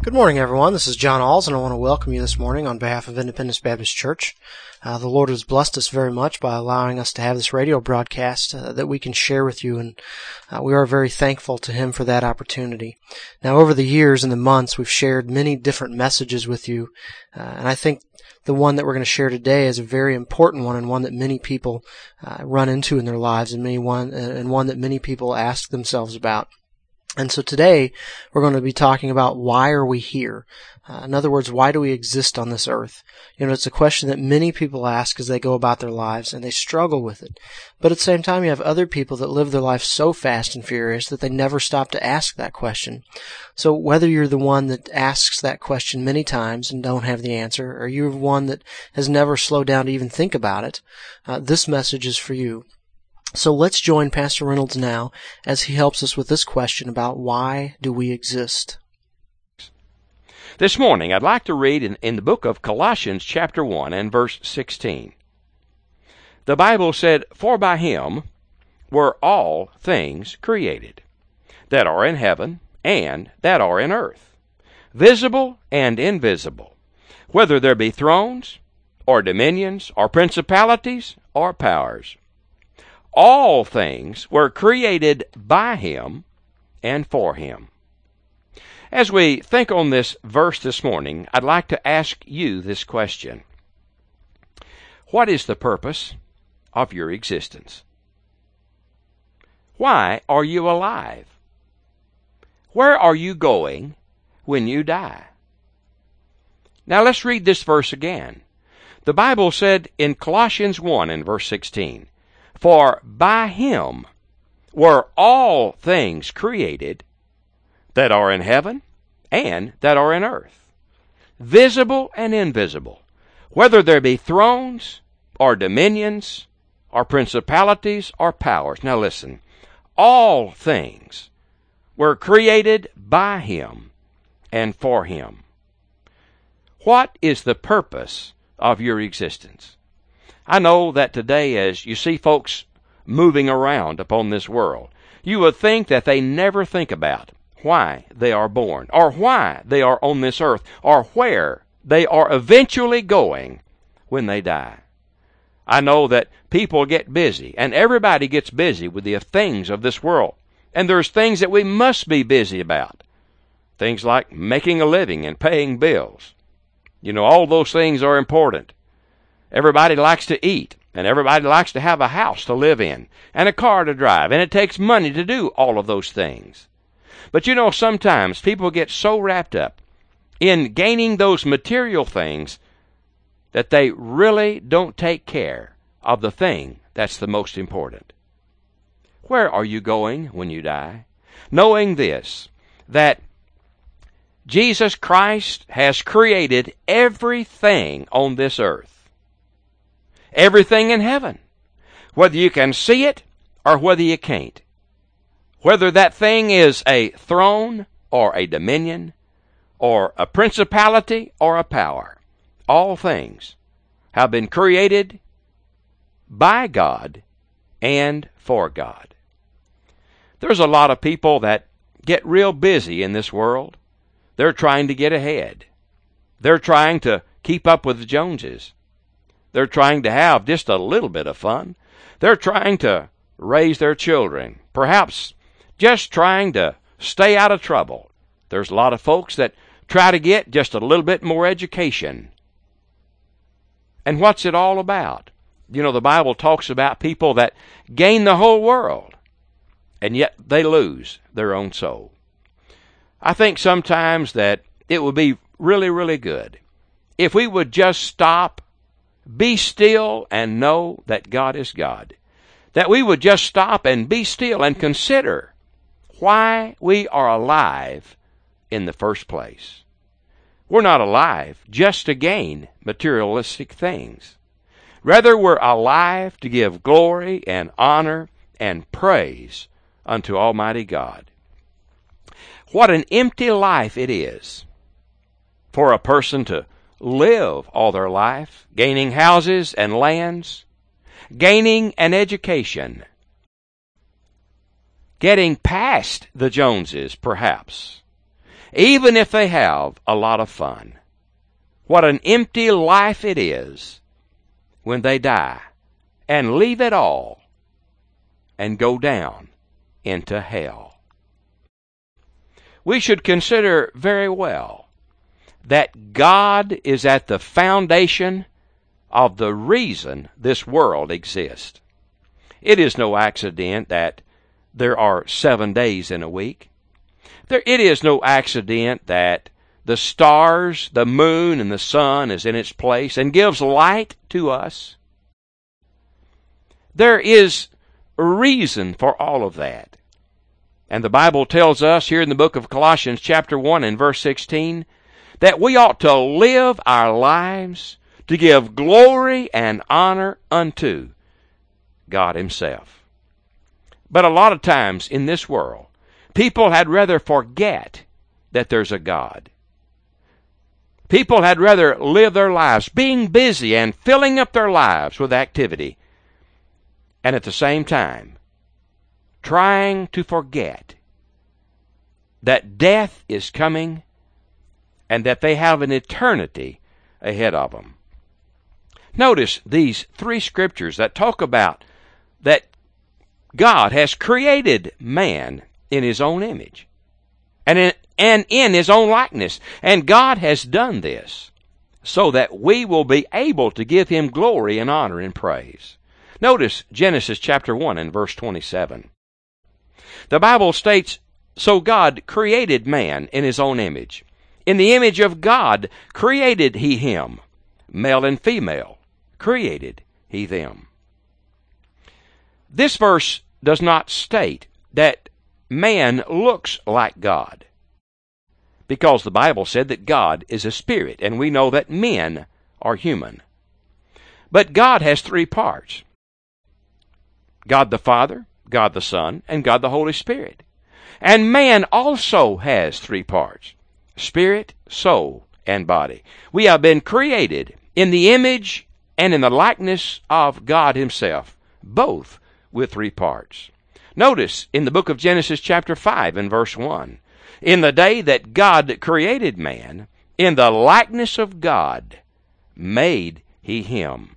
Good morning, everyone. This is John Alls, and I want to welcome you this morning on behalf of Independence Baptist Church. The Lord has blessed us very much by allowing us to have this radio broadcast that we can share with you, and we are very thankful to Him for that opportunity. Now, over the years and the months, we've shared many different messages with you, and I think the one that we're going to share today is a very important one, and one that many people run into in their lives, and one that many people ask themselves about. And so today, we're going to be talking about why are we here? In other words, why do we exist on this earth? It's a question that many people ask as they go about their lives, and they struggle with it. But at the same time, you have other people that live their life so fast and furious that they never stop to ask that question. So whether you're the one that asks that question many times and don't have the answer, or you're one that has never slowed down to even think about it, this message is for you. So let's join Pastor Reynolds now as he helps us with this question about why do we exist. This morning, I'd like to read in the book of Colossians chapter 1 and verse 16. The Bible said, "For by him were all things created, that are in heaven and that are in earth, visible and invisible, whether there be thrones, or dominions, or principalities, or powers. All things were created by him and for him." As we think on this verse this morning, I'd like to ask you this question. What is the purpose of your existence? Why are you alive? Where are you going when you die? Now let's read this verse again. The Bible said in Colossians 1 and verse 16, "For by him were all things created that are in heaven and that are in earth, visible and invisible, whether there be thrones or dominions or principalities or powers." Now listen, all things were created by him and for him. What is the purpose of your existence? I know that today, as you see folks moving around upon this world, you would think that they never think about why they are born, or why they are on this earth, or where they are eventually going when they die. I know that people get busy, and everybody gets busy with the things of this world. And there's things that we must be busy about. Things like making a living and paying bills. All those things are important. Everybody likes to eat, and everybody likes to have a house to live in, and a car to drive, and it takes money to do all of those things. But sometimes people get so wrapped up in gaining those material things that they really don't take care of the thing that's the most important. Where are you going when you die? Knowing this, that Jesus Christ has created everything on this earth. Everything in heaven, whether you can see it or whether you can't. Whether that thing is a throne or a dominion or a principality or a power, all things have been created by God and for God. There's a lot of people that get real busy in this world. They're trying to get ahead. They're trying to keep up with the Joneses. They're trying to have just a little bit of fun. They're trying to raise their children, perhaps just trying to stay out of trouble. There's a lot of folks that try to get just a little bit more education. And what's it all about? The Bible talks about people that gain the whole world, and yet they lose their own soul. I think sometimes that it would be really, really good if we would just stop, be still, and know that God is God. That we would just stop and be still and consider why we are alive in the first place. We're not alive just to gain materialistic things. Rather, we're alive to give glory and honor and praise unto Almighty God. What an empty life it is for a person to live all their life, gaining houses and lands, gaining an education, getting past the Joneses, perhaps, even if they have a lot of fun. What an empty life it is when they die and leave it all and go down into hell. We should consider very well that God is at the foundation of the reason this world exists. It is no accident that there are 7 days in a week. It is no accident that the stars, the moon, and the sun is in its place and gives light to us. There is a reason for all of that. And the Bible tells us here in the book of Colossians chapter 1 and verse 16 that we ought to live our lives to give glory and honor unto God Himself. But a lot of times in this world, people had rather forget that there's a God. People had rather live their lives being busy and filling up their lives with activity, and at the same time trying to forget that death is coming and that they have an eternity ahead of them. Notice these 3 scriptures that talk about that God has created man in His own image and in His own likeness. And God has done this so that we will be able to give Him glory and honor and praise. Notice Genesis chapter 1 and verse 27. The Bible states, "So God created man in His own image. In the image of God created He him. Male and female created He them." This verse does not state that man looks like God, because the Bible said that God is a spirit, and we know that men are human. But God has 3 parts: God the Father, God the Son, and God the Holy Spirit. And man also has 3 parts: spirit, soul, and body. We have been created in the image and in the likeness of God Himself, both with 3 parts. Notice in the book of Genesis chapter 5 and verse 1, "In the day that God created man, in the likeness of God made He him."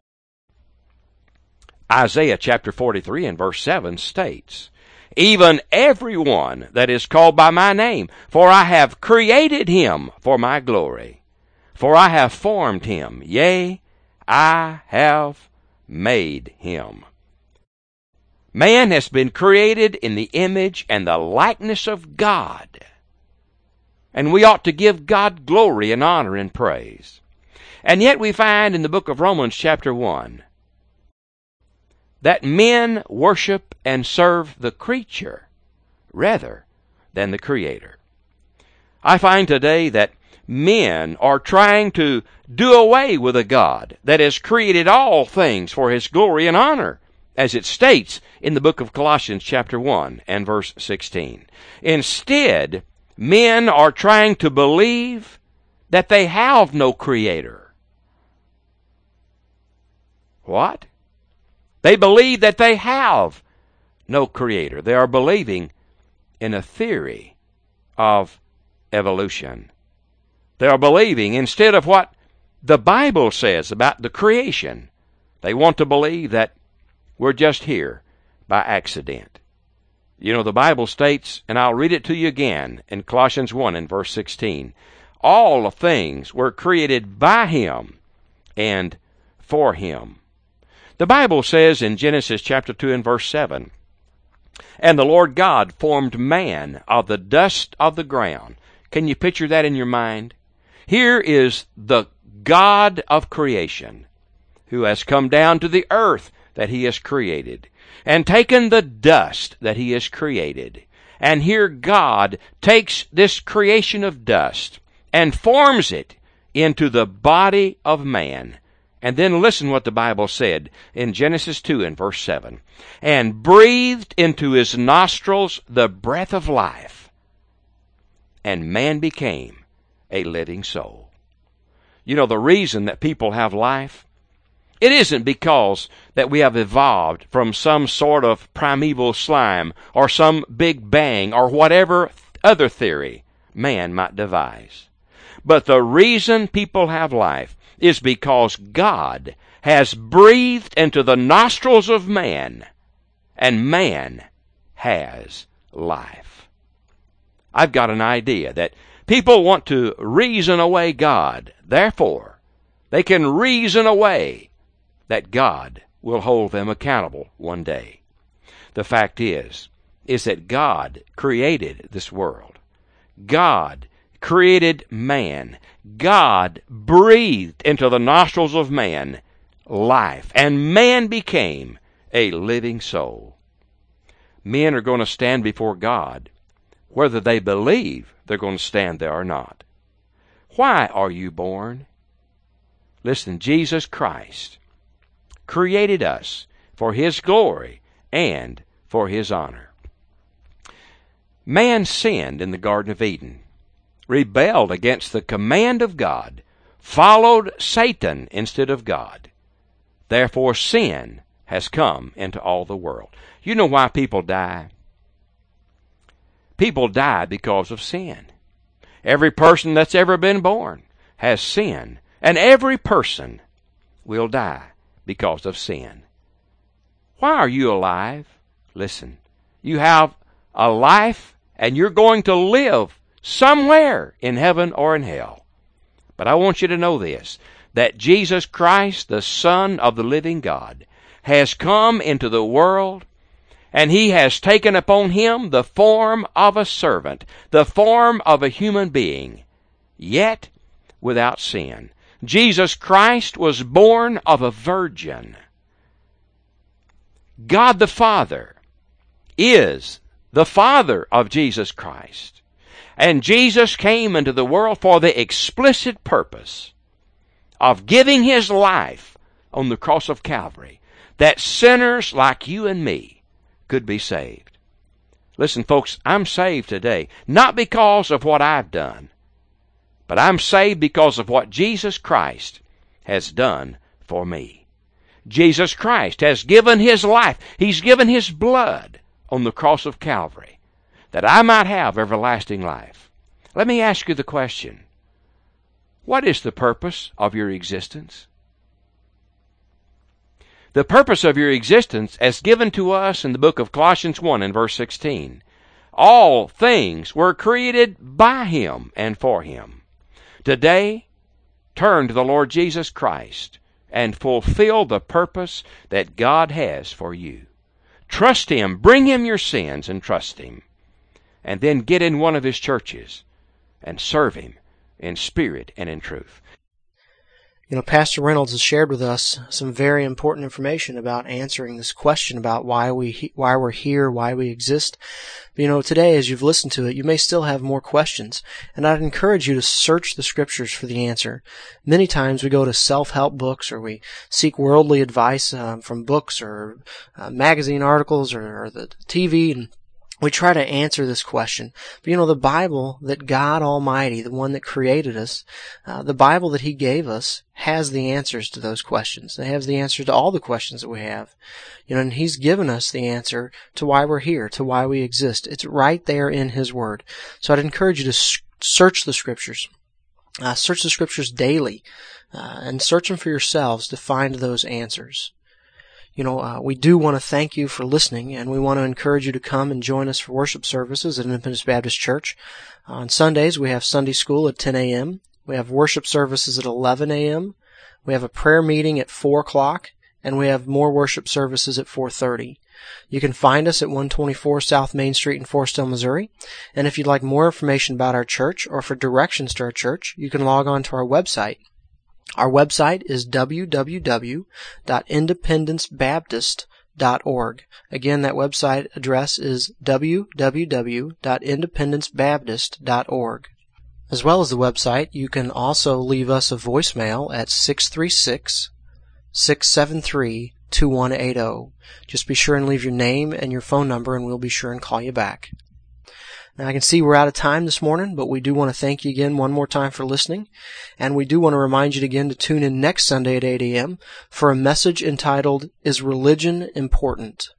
Isaiah chapter 43 and verse 7 states, "Even everyone that is called by my name, for I have created him for my glory. For I have formed him, yea, I have made him." Man has been created in the image and the likeness of God. And we ought to give God glory and honor and praise. And yet we find in the book of Romans chapter 1 that men worship and serve the creature rather than the Creator. I find today that men are trying to do away with a God that has created all things for His glory and honor, as it states in the book of Colossians chapter 1 and verse 16. Instead, men are trying to believe that they have no Creator. What? They believe that they have no Creator. They are believing in a theory of evolution. They are believing, instead of what the Bible says about the creation, they want to believe that we're just here by accident. You know, the Bible states, and I'll read it to you again in Colossians 1 and verse 16, "All things were created by Him and for Him." The Bible says in Genesis chapter 2 and verse 7, "And the Lord God formed man of the dust of the ground." Can you picture that in your mind? Here is the God of creation who has come down to the earth that He has created and taken the dust that He has created. And here God takes this creation of dust and forms it into the body of man. And then listen what the Bible said in Genesis 2 and verse 7. "And breathed into his nostrils the breath of life, and man became a living soul." You know, the reason that people have life, it isn't because that we have evolved from some sort of primeval slime or some big bang or whatever other theory man might devise. But the reason people have life is because God has breathed into the nostrils of man, and man has life. I've got an idea that people want to reason away God. Therefore, they can reason away that God will hold them accountable one day. The fact is that God created this world. God created man. God breathed into the nostrils of man life, and man became a living soul. Men are going to stand before God, whether they believe they're going to stand there or not. Why are you born? Listen, Jesus Christ created us for His glory and for His honor. Man sinned in the Garden of Eden, rebelled against the command of God, followed Satan instead of God. Therefore, sin has come into all the world. You know why people die? People die because of sin. Every person that's ever been born has sin, and every person will die because of sin. Why are you alive? Listen, you have a life, and you're going to live somewhere in heaven or in hell. But I want you to know this, that Jesus Christ, the Son of the living God, has come into the world, and He has taken upon Him the form of a servant, the form of a human being, yet without sin. Jesus Christ was born of a virgin. God the Father is the Father of Jesus Christ. And Jesus came into the world for the explicit purpose of giving His life on the cross of Calvary, that sinners like you and me could be saved. Listen, folks, I'm saved today, not because of what I've done, but I'm saved because of what Jesus Christ has done for me. Jesus Christ has given His life. He's given His blood on the cross of Calvary, that I might have everlasting life. Let me ask you the question, what is the purpose of your existence? The purpose of your existence, as given to us in the book of Colossians 1 and verse 16, all things were created by Him and for Him. Today, turn to the Lord Jesus Christ and fulfill the purpose that God has for you. Trust Him, bring Him your sins and trust Him. And then get in one of His churches and serve Him in spirit and in truth. You know, Pastor Reynolds has shared with us some very important information about answering this question about why we're here, why we exist. But, you know, today, as you've listened to it, you may still have more questions, and I'd encourage you to search the Scriptures for the answer. Many times we go to self-help books, or we seek worldly advice from books or magazine articles or the TV, and we try to answer this question. But you know, the Bible that God Almighty, the one that created us, the Bible that He gave us, has the answers to those questions. It has the answer to all the questions that we have. You know, and He's given us the answer to why we're here, to why we exist. It's right there in His Word. So I'd encourage you to search the Scriptures. Search the Scriptures daily, and search them for yourselves to find those answers. You know, we do want to thank you for listening, and we want to encourage you to come and join us for worship services at Independence Baptist Church. On Sundays, we have Sunday school at 10 a.m. We have worship services at 11 a.m. We have a prayer meeting at 4 o'clock, and we have more worship services at 4:30. You can find us at 124 South Main Street in Forestdale, Missouri. And if you'd like more information about our church or for directions to our church, you can log on to our website. Our website is www.independencebaptist.org. Again, that website address is www.independencebaptist.org. As well as the website, you can also leave us a voicemail at 636-673-2180. Just be sure and leave your name and your phone number, and we'll be sure and call you back. Now, I can see we're out of time this morning, but we do want to thank you again one more time for listening. And we do want to remind you again to tune in next Sunday at 8 a.m. for a message entitled, Is Religion Important?